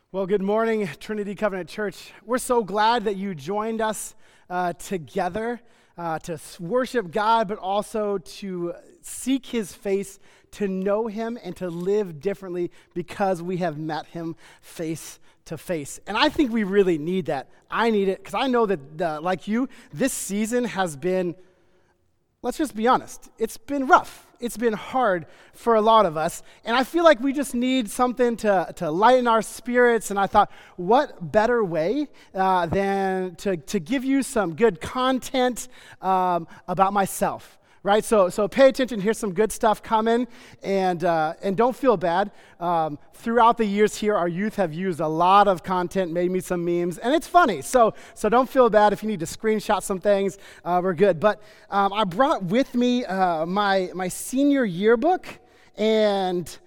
Well, good morning, Trinity Covenant Church. We're so glad that you joined us together to worship God, but also to seek His face, to know Him, and to live differently because we have met Him face to face. And I think we really need that. I need it because I know that, like you, this season has been, let's just be honest, it's been rough. It's been hard for a lot of us, and I feel like we just need something to lighten our spirits, and I thought, what better way than to give you some good content about myself, right? So pay attention, here's some good stuff coming, and don't feel bad. Throughout the years here, our youth have used a lot of content, made me some memes, and it's funny, so don't feel bad if you need to screenshot some things, we're good. But I brought with me my senior yearbook, and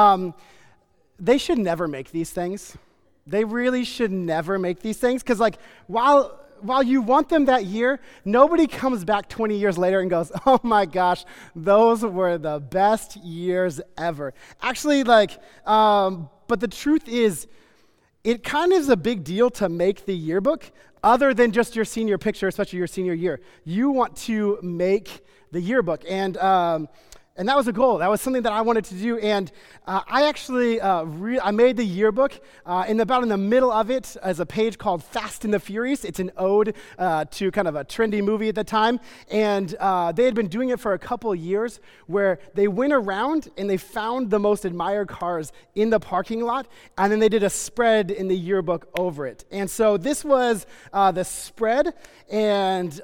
they should never make these things. They really should never make these things, because like while you want them that year, nobody comes back 20 years later and goes, oh my gosh, those were the best years ever. Actually, but the truth is, it kind of is a big deal to make the yearbook other than just your senior picture, especially your senior year. You want to make the yearbook, and that was a goal. That was something that I wanted to do, and I actually I made the yearbook. In the middle of it is a page called Fast and the Furious. It's an ode to kind of a trendy movie at the time, and they had been doing it for a couple of years, where they went around and they found the most admired cars in the parking lot, and then they did a spread in the yearbook over it. And so this was the spread, and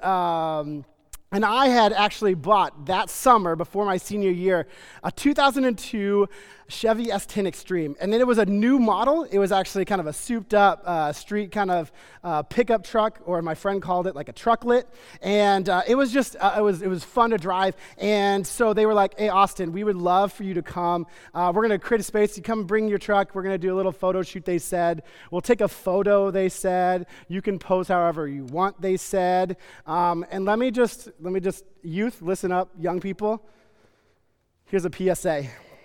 I had actually bought that summer, before my senior year, a 2002 Chevy S10 Extreme. And then it was a new model. It was actually kind of a souped-up street kind of pickup truck, or my friend called it like a trucklet. And it was just, it was fun to drive. And so they were like, hey, Austin, we would love for you to come. We're going to create a space. You come bring your truck. We're going to do a little photo shoot, they said. We'll take a photo, they said. You can pose however you want, they said. And let me just, youth, listen up, young people. Here's a PSA.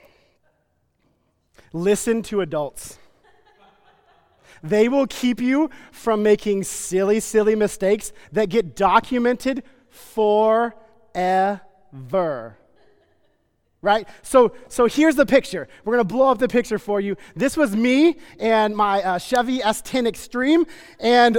Listen to adults. They will keep you from making silly mistakes that get documented forever. Right? So here's the picture. We're going to blow up the picture for you. This was me and my Chevy S10 Extreme. And,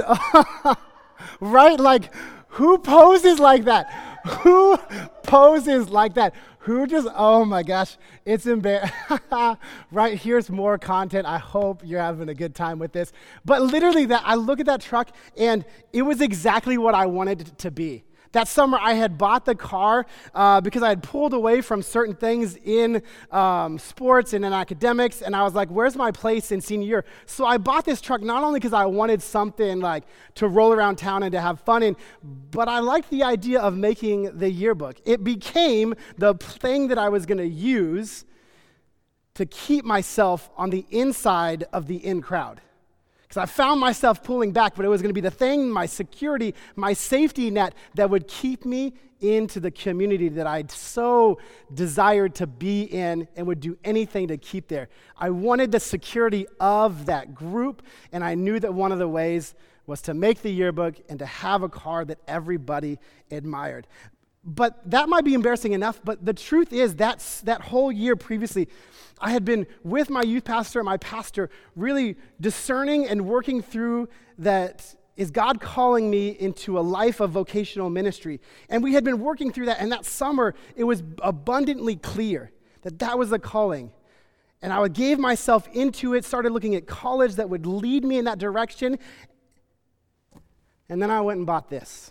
right? Like, who poses like that? Who poses like that? Who just, oh my gosh, it's embarrassing. Right, here's more content. I hope you're having a good time with this. But literally, I look at that truck, and it was exactly what I wanted it to be. That summer, I had bought the car because I had pulled away from certain things in sports and in academics, and I was like, where's my place in senior year? So I bought this truck not only because I wanted something like to roll around town and to have fun in, but I liked the idea of making the yearbook. It became the thing that I was going to use to keep myself on the inside of the in crowd. Because I found myself pulling back, but it was going to be the thing, my security, my safety net that would keep me into the community that I so desired to be in and would do anything to keep there. I wanted the security of that group, and I knew that one of the ways was to make the yearbook and to have a car that everybody admired. But that might be embarrassing enough, but the truth is that whole year previously, I had been with my youth pastor and my pastor really discerning and working through that, is God calling me into a life of vocational ministry? And we had been working through that, and that summer, it was abundantly clear that that was the calling. And I gave myself into it, started looking at college that would lead me in that direction, and then I went and bought this.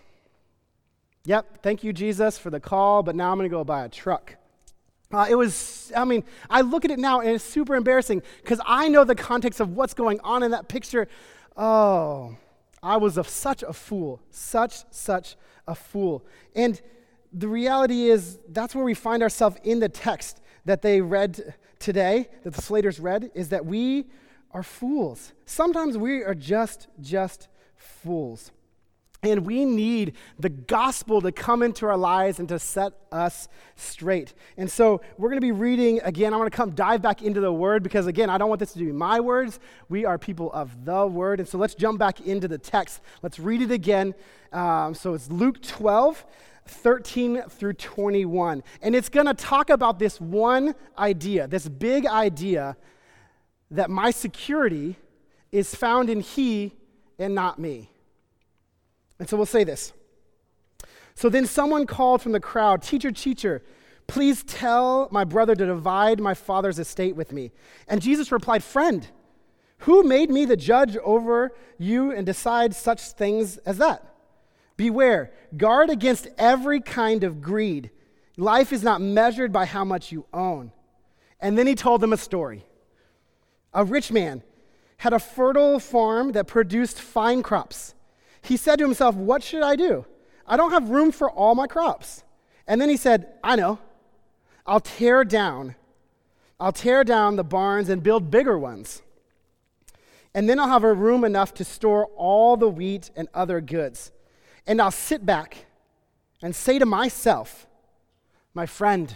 Yep, thank you, Jesus, for the call, but now I'm going to go buy a truck. I look at it now, and it's super embarrassing because I know the context of what's going on in that picture. Oh, I was such a fool, such a fool. And the reality is that's where we find ourselves in the text that they read today, that the Slaters read, is that we are fools. Sometimes we are just fools. And we need the gospel to come into our lives and to set us straight. And so we're going to be reading again. I want to dive back into the word because, again, I don't want this to be my words. We are people of the word. And so let's jump back into the text. Let's read it again. So it's Luke 12, 13 through 21. And it's going to talk about this one idea, this big idea that my security is found in he and not me. And so we'll say this. So then someone called from the crowd, Teacher, please tell my brother to divide my father's estate with me. And Jesus replied, Friend, who made me the judge over you and decide such things as that? Beware, guard against every kind of greed. Life is not measured by how much you own. And then he told them a story. A rich man had a fertile farm that produced fine crops. He said to himself, what should I do? I don't have room for all my crops. And then he said, I know. I'll tear down the barns and build bigger ones. And then I'll have a room enough to store all the wheat and other goods. And I'll sit back and say to myself, my friend,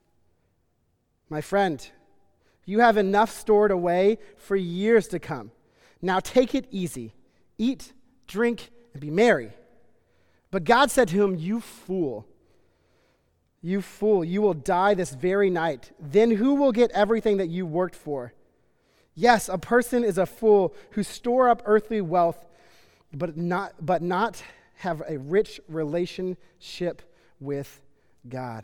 you have enough stored away for years to come. Now take it easy. Eat, drink, and be merry. But God said to him, you fool, you will die this very night. Then who will get everything that you worked for? Yes, a person is a fool who store up earthly wealth, but not have a rich relationship with God.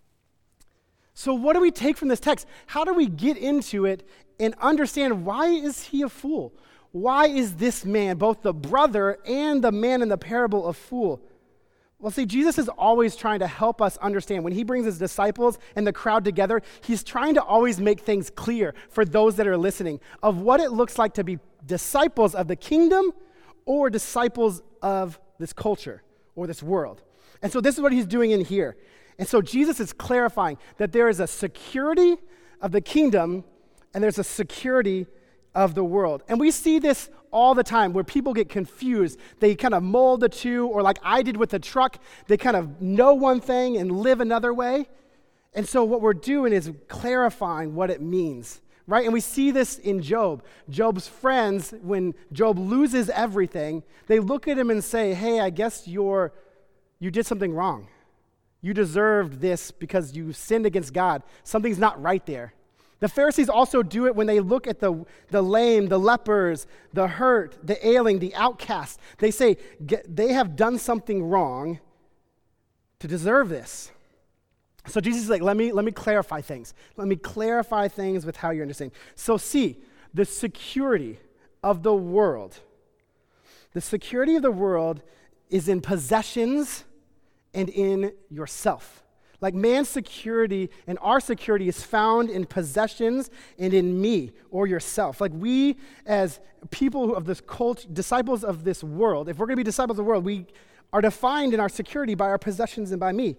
So what do we take from this text? How do we get into it and understand why is he a fool? Why is this man, both the brother and the man in the parable, a fool? Well, see, Jesus is always trying to help us understand. When he brings his disciples and the crowd together, he's trying to always make things clear for those that are listening of what it looks like to be disciples of the kingdom or disciples of this culture or this world. And so this is what he's doing in here. And so Jesus is clarifying that there is a security of the kingdom and there's a security of the world. And we see this all the time where people get confused. They kind of mold the two, or like I did with the truck, they kind of know one thing and live another way. And so what we're doing is clarifying what it means, right? And we see this in Job. Job's friends, when Job loses everything, they look at him and say, hey, I guess you did something wrong. You deserved this because you sinned against God. Something's not right there. The Pharisees also do it when they look at the lame, the lepers, the hurt, the ailing, the outcast. They say they have done something wrong to deserve this. So Jesus is like, let me clarify things. Let me clarify things with how you're understanding. So see, the security of the world. The security of the world is in possessions and in yourself. Like man's security and our security is found in possessions and in me or yourself. Like we as people of this cult, disciples of this world, if we're going to be disciples of the world, we are defined in our security by our possessions and by me.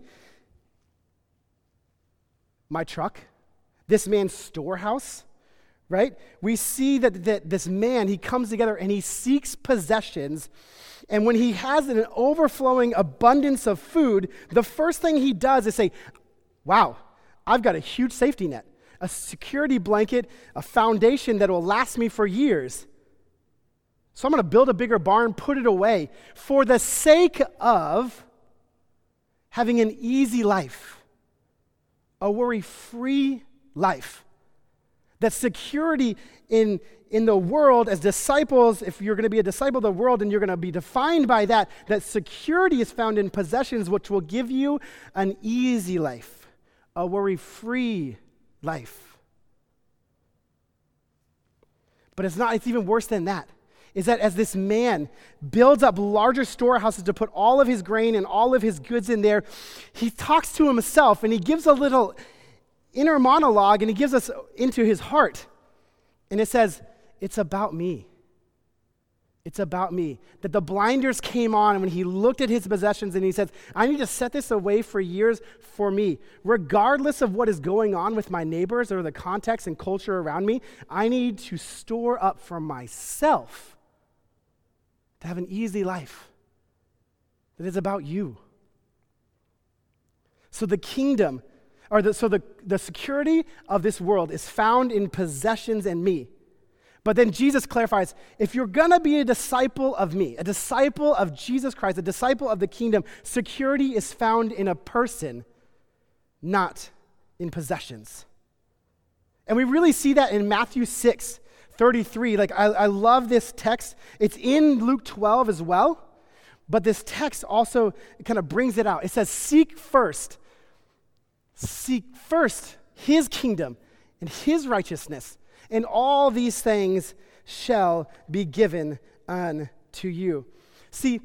My truck, this man's storehouse, right? We see that this man, he comes together and he seeks possessions. And when he has an overflowing abundance of food, the first thing he does is say, wow, I've got a huge safety net, a security blanket, a foundation that will last me for years. So I'm going to build a bigger barn, put it away for the sake of having an easy life, a worry-free life. That security in the world as disciples, if you're going to be a disciple of the world and you're going to be defined by that security is found in possessions which will give you an easy life, a worry-free life. But it's even worse than that. Is that as this man builds up larger storehouses to put all of his grain and all of his goods in there, he talks to himself and he gives a little inner monologue and he gives us into his heart. And it says, it's about me. It's about me. That the blinders came on when he looked at his possessions and he says, I need to set this away for years for me. Regardless of what is going on with my neighbors or the context and culture around me, I need to store up for myself to have an easy life. that is about you. So the kingdom, or the security of this world is found in possessions and me. But then Jesus clarifies, if you're going to be a disciple of me, a disciple of Jesus Christ, a disciple of the kingdom, security is found in a person, not in possessions. And we really see that in Matthew 6:33. Like, I love this text. It's in Luke 12 as well, but this text also kind of brings it out. It says, seek first his kingdom and his righteousness, and all these things shall be given unto you. See,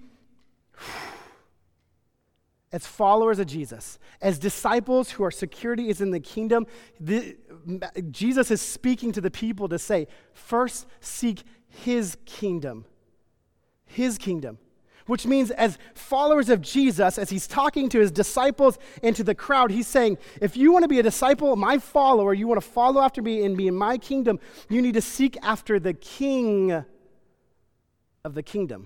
as followers of Jesus, as disciples who are security is in the kingdom, Jesus is speaking to the people to say, first seek his kingdom. His kingdom. Which means as followers of Jesus, as he's talking to his disciples and to the crowd, he's saying, if you want to be a disciple, my follower, you want to follow after me and be in my kingdom, you need to seek after the king of the kingdom.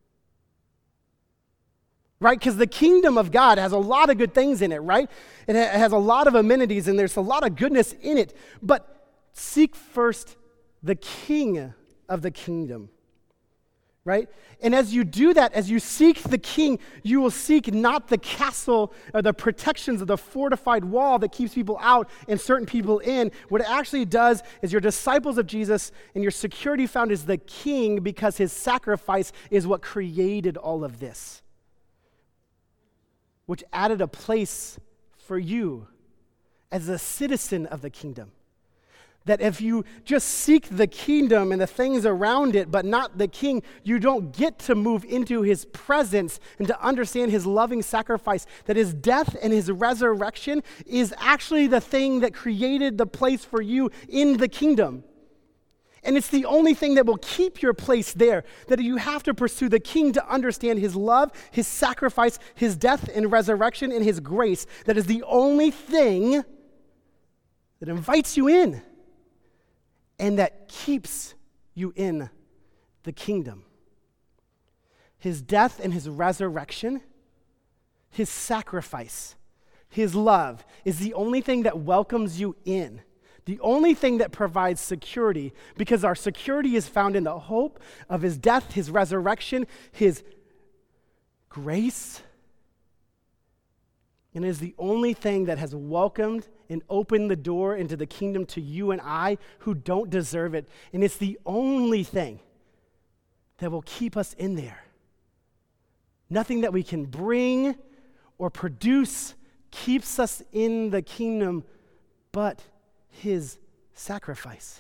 Right? Because the kingdom of God has a lot of good things in it, right? It has a lot of amenities and there's a lot of goodness in it. But seek first the king of the kingdom. Right? And as you do that, as you seek the king, you will seek not the castle or the protections of the fortified wall that keeps people out and certain people in. What it actually does is you're disciples of Jesus and your security found is the king because his sacrifice is what created all of this, which added a place for you as a citizen of the kingdom. That if you just seek the kingdom and the things around it, but not the king, you don't get to move into his presence and to understand his loving sacrifice, that his death and his resurrection is actually the thing that created the place for you in the kingdom. And it's the only thing that will keep your place there, that you have to pursue the king to understand his love, his sacrifice, his death and resurrection, and his grace. That is the only thing that invites you in and that keeps you in the kingdom. His death and his resurrection, his sacrifice, his love is the only thing that welcomes you in. The only thing that provides security, because our security is found in the hope of his death, his resurrection, his grace. And it is the only thing that has welcomed and opened the door into the kingdom to you and I who don't deserve it. And it's the only thing that will keep us in there. Nothing that we can bring or produce keeps us in the kingdom but his sacrifice.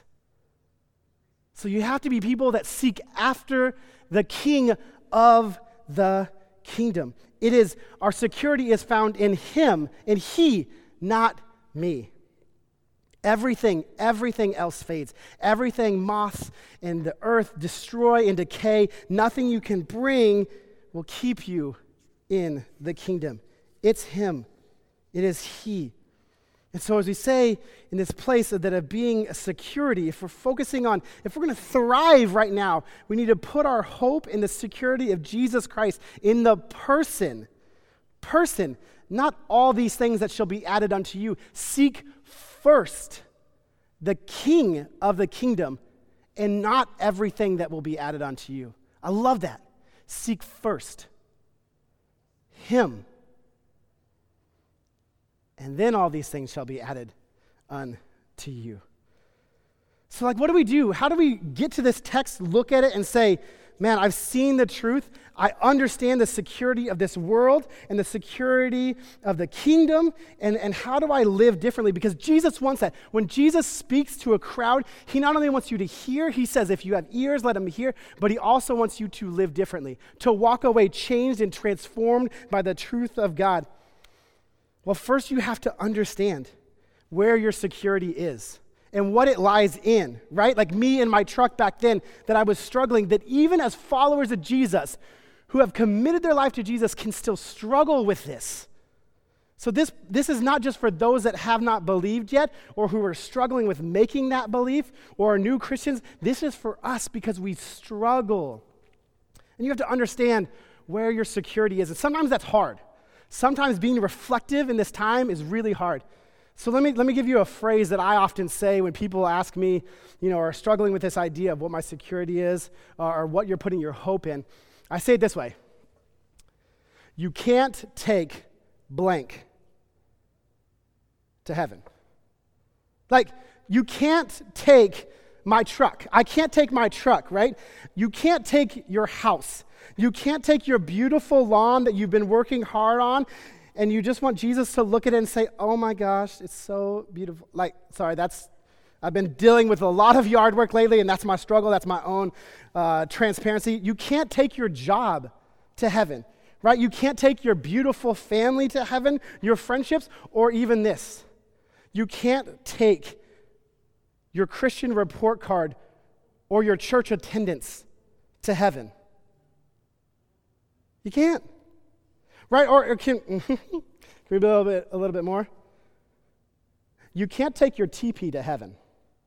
So you have to be people that seek after the king of the kingdom. It is, our security is found in him, and he, not me. Everything else fades. Everything moths and the earth destroy and decay. Nothing you can bring will keep you in the kingdom. It's him. It is he. And so as we say in this place that of being a security, if we're going to thrive right now, we need to put our hope in the security of Jesus Christ, in the person, not all these things that shall be added unto you. Seek first the king of the kingdom and not everything that will be added unto you. I love that. Seek first him. And then all these things shall be added unto you. So what do we do? How do we get to this text, look at it, and say, man, I've seen the truth. I understand the security of this world and the security of the kingdom. And how do I live differently? Because Jesus wants that. When Jesus speaks to a crowd, he not only wants you to hear, he says, if you have ears, let them hear, but he also wants you to live differently, to walk away changed and transformed by the truth of God. Well, first you have to understand where your security is and what it lies in, right? Like me in my truck back then, that I was struggling, that even as followers of Jesus who have committed their life to Jesus can still struggle with this. So this is not just for those that have not believed yet or who are struggling with making that belief or are new Christians. This is for us because we struggle. And you have to understand where your security is. And sometimes that's hard. Sometimes being reflective in this time is really hard. So let me give you a phrase that I often say when people ask me, are struggling with this idea of what my security is or what you're putting your hope in. I say it this way. You can't take blank to heaven. Like, you can't take my truck. I can't take my truck, right? You can't take your house. You can't take your beautiful lawn that you've been working hard on, and you just want Jesus to look at it and say, oh my gosh, it's so beautiful. I've been dealing with a lot of yard work lately, and that's my struggle. That's my own transparency. You can't take your job to heaven, right? You can't take your beautiful family to heaven, your friendships, or even this. You can't take your Christian report card or your church attendance to heaven. You can't. Right? Or can we be a little bit more? You can't take your TP to heaven.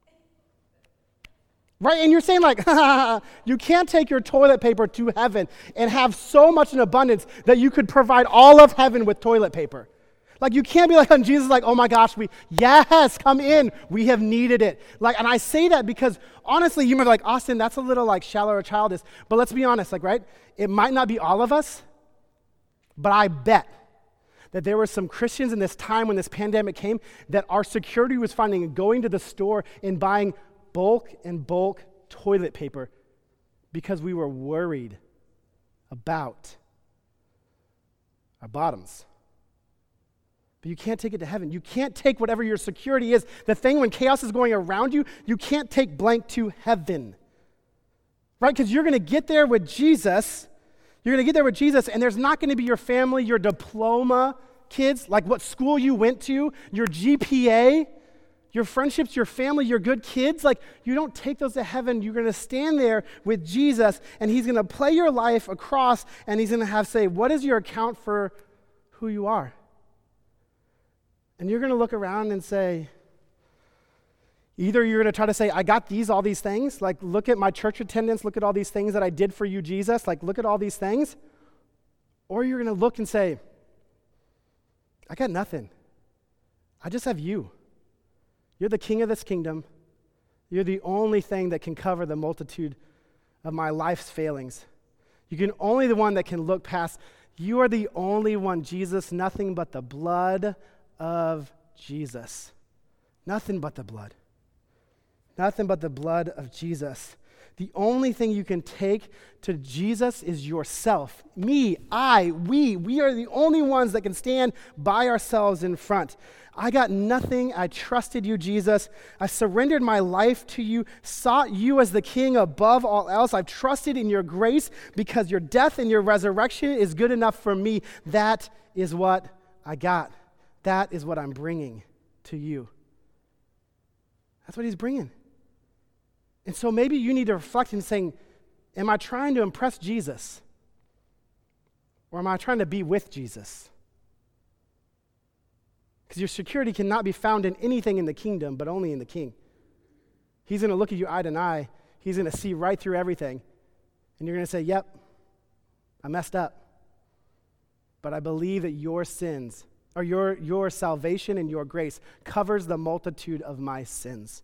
Right? And you're saying you can't take your toilet paper to heaven and have so much in abundance that you could provide all of heaven with toilet paper. You can't be on Jesus oh my gosh, yes, come in. We have needed it. And I say that because honestly, you might be Austin, that's a little shallow or childish. But let's be honest, right? It might not be all of us, but I bet that there were some Christians in this time when this pandemic came that our security was finding going to the store and buying bulk toilet paper because we were worried about our bottoms. But you can't take it to heaven. You can't take whatever your security is, the thing when chaos is going around you, you can't take blank to heaven. Right? Because you're going to get there with Jesus. You're going to get there with Jesus, and there's not going to be your family, your diploma kids, what school you went to, your GPA, your friendships, your family, your good kids. You don't take those to heaven. You're going to stand there with Jesus, and he's going to play your life across, and he's going to say, what is your account for who you are? And you're going to look around and say, either you're going to try to say, I got all these things. Look at my church attendance. Look at all these things that I did for you, Jesus. Look at all these things. Or you're going to look and say, I got nothing. I just have you. You're the king of this kingdom. You're the only thing that can cover the multitude of my life's failings. You can only the one that can look past. You are the only one, Jesus, nothing but the blood of Jesus. Nothing but the blood. Nothing but the blood of Jesus. The only thing you can take to Jesus is yourself. Me, we are the only ones that can stand by ourselves in front. I got nothing. I trusted you, Jesus. I surrendered my life to you, sought you as the king above all else. I've trusted in your grace because your death and your resurrection is good enough for me. That is what I got. That is what I'm bringing to you. That's what he's bringing. And so maybe you need to reflect and saying, am I trying to impress Jesus? Or am I trying to be with Jesus? Because your security cannot be found in anything in the kingdom, but only in the King. He's going to look at you eye to eye. He's going to see right through everything. And you're going to say, yep, I messed up. But I believe that your sins, or your salvation and your grace covers the multitude of my sins.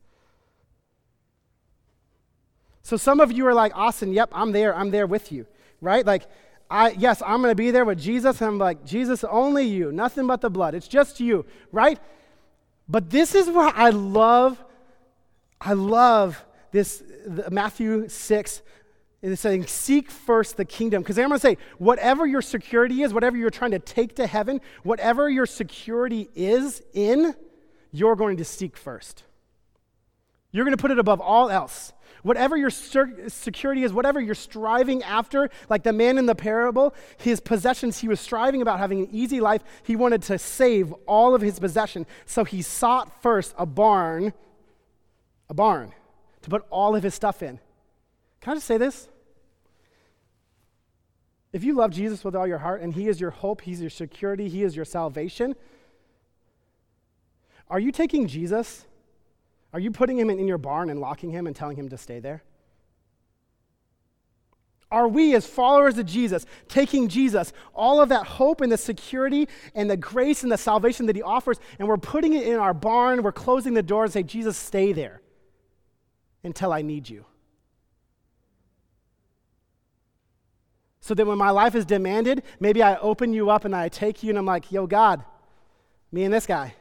So some of you are Austin, yep, I'm there with you, right? I'm going to be there with Jesus, and I'm Jesus, only you, nothing but the blood. It's just you, right? But this is what I love this, Matthew 6, it's saying, seek first the kingdom. Because I'm going to say, whatever your security is, whatever you're trying to take to heaven, whatever your security is in, you're going to seek first. You're going to put it above all else. Whatever your security is, whatever you're striving after, like the man in the parable, his possessions, he was striving about having an easy life. He wanted to save all of his possession. So he sought first a barn to put all of his stuff in. Can I just say this? If you love Jesus with all your heart and he is your hope, he's your security, he is your salvation, are you taking Jesus? Are you putting him in your barn and locking him and telling him to stay there? Are we, as followers of Jesus, taking Jesus, all of that hope and the security and the grace and the salvation that he offers, and we're putting it in our barn, we're closing the door and say, Jesus, stay there until I need you. So that when my life is demanded, maybe I open you up and I take you and I'm like, yo, God, me and this guy.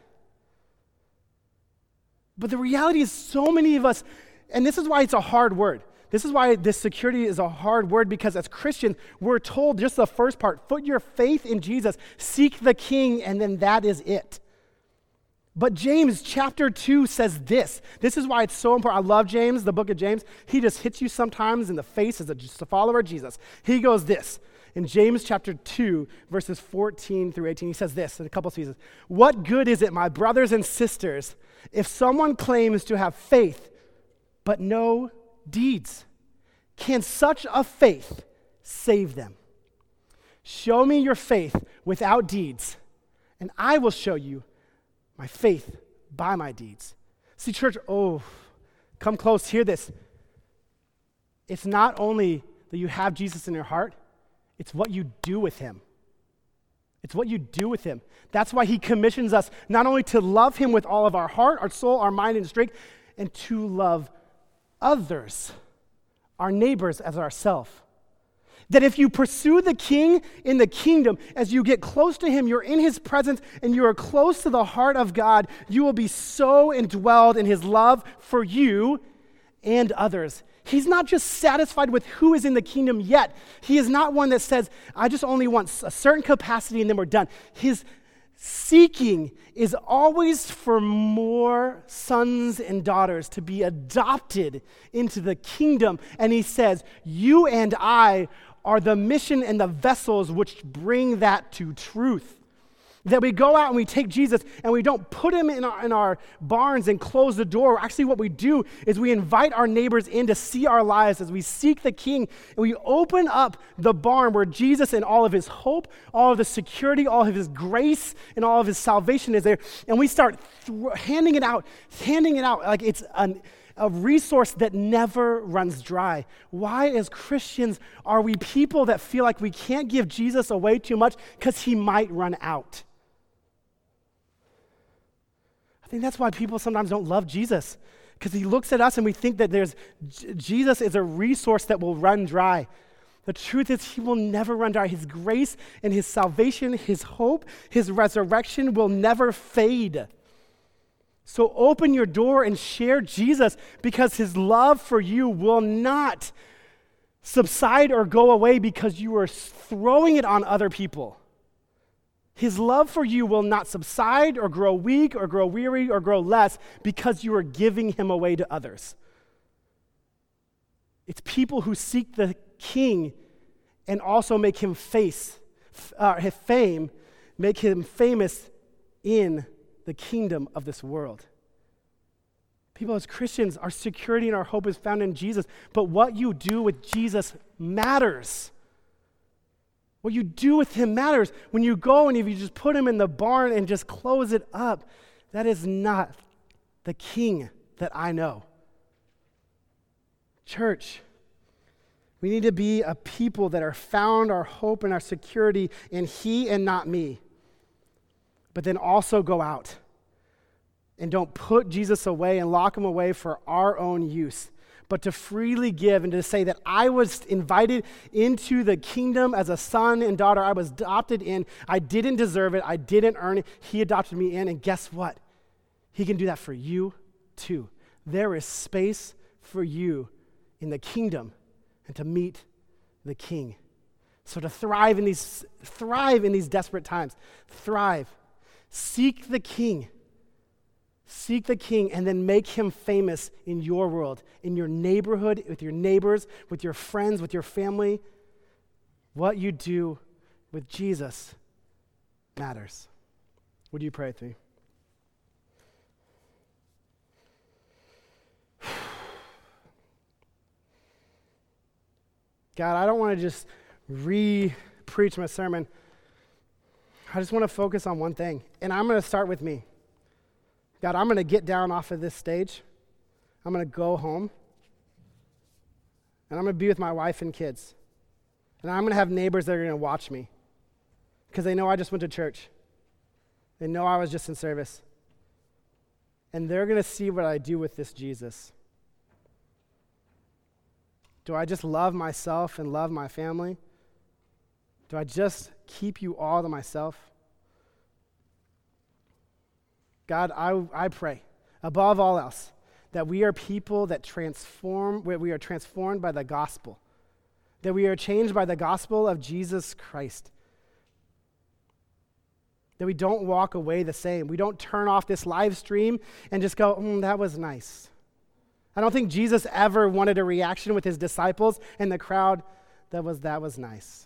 But the reality is so many of us, and this is why it's a hard word. This is why this security is a hard word, because as Christians, we're told just the first part, put your faith in Jesus, seek the King, and then that is it. But James chapter 2 says this. This is why it's so important. I love James, the book of James. He just hits you sometimes in the face as just a follower of Jesus. He goes this. In James chapter 2, verses 14 through 18, he says this in a couple of pieces. What good is it, my brothers and sisters, if someone claims to have faith but no deeds? Can such a faith save them? Show me your faith without deeds, and I will show you my faith by my deeds. See, church, come close, hear this. It's not only that you have Jesus in your heart, it's what you do with him. It's what you do with him. That's why he commissions us not only to love him with all of our heart, our soul, our mind, and strength, and to love others, our neighbors, as ourselves. That if you pursue the King in the kingdom, as you get close to him, you're in his presence, and you are close to the heart of God, you will be so indwelled in his love for you and others. He's not just satisfied with who is in the kingdom yet. He is not one that says, I just only want a certain capacity and then we're done. His seeking is always for more sons and daughters to be adopted into the kingdom. And he says, you and I are the mission and the vessels which bring that to truth. That we go out and we take Jesus and we don't put him in our barns and close the door. Actually, what we do is we invite our neighbors in to see our lives as we seek the King, and we open up the barn where Jesus and all of his hope, all of the security, all of his grace, and all of his salvation is there, and we start handing it out like it's a resource that never runs dry. Why, as Christians, are we people that feel like we can't give Jesus away too much because he might run out? I think that's why people sometimes don't love Jesus, because he looks at us and we think that Jesus is a resource that will run dry. The truth is he will never run dry. His grace and his salvation, his hope, his resurrection will never fade. So open your door and share Jesus, because his love for you will not subside or go away because you are throwing it on other people. His love for you will not subside or grow weak or grow weary or grow less because you are giving him away to others. It's people who seek the King and also make him his fame, make him famous in the kingdom of this world. People, as Christians, our security and our hope is found in Jesus, but what you do with Jesus matters. What you do with him matters. When you go and if you just put him in the barn and just close it up, that is not the King that I know. Church, we need to be a people that are found our hope and our security in he and not me. But then also go out and don't put Jesus away and lock him away for our own use, but to freely give and to say that I was invited into the kingdom as a son and daughter. I was adopted in. I didn't deserve it. I didn't earn it. He adopted me in, and guess what? He can do that for you too. There is space for you in the kingdom and to meet the King. So to thrive in these desperate times, thrive. Seek the King. Seek the King and then make him famous in your world, in your neighborhood, with your neighbors, with your friends, with your family. What you do with Jesus matters. Would you pray with me? God, I don't want to just re-preach my sermon. I just want to focus on one thing, and I'm going to start with me. God, I'm going to get down off of this stage. I'm going to go home, and I'm going to be with my wife and kids. And I'm going to have neighbors that are going to watch me because they know I just went to church. They know I was just in service. And they're going to see what I do with this Jesus. Do I just love myself and love my family? Do I just keep you all to myself? God, I pray, above all else, that we are people that we are transformed by the gospel, that we are changed by the gospel of Jesus Christ, that we don't walk away the same. We don't turn off this live stream and just go, that was nice. I don't think Jesus ever wanted a reaction with his disciples and the crowd that was nice.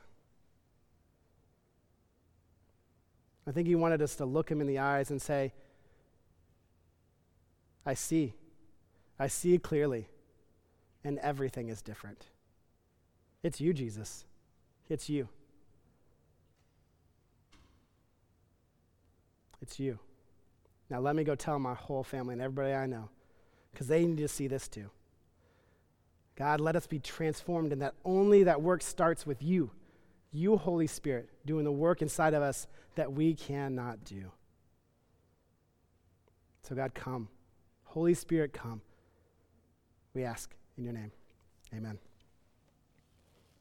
I think he wanted us to look him in the eyes and say, I see clearly, and everything is different. It's you, Jesus. It's you. It's you. Now let me go tell my whole family and everybody I know, because they need to see this too. God, let us be transformed, and that only that work starts with you, Holy Spirit, doing the work inside of us that we cannot do. So God, come. Holy Spirit, come. We ask in your name. Amen.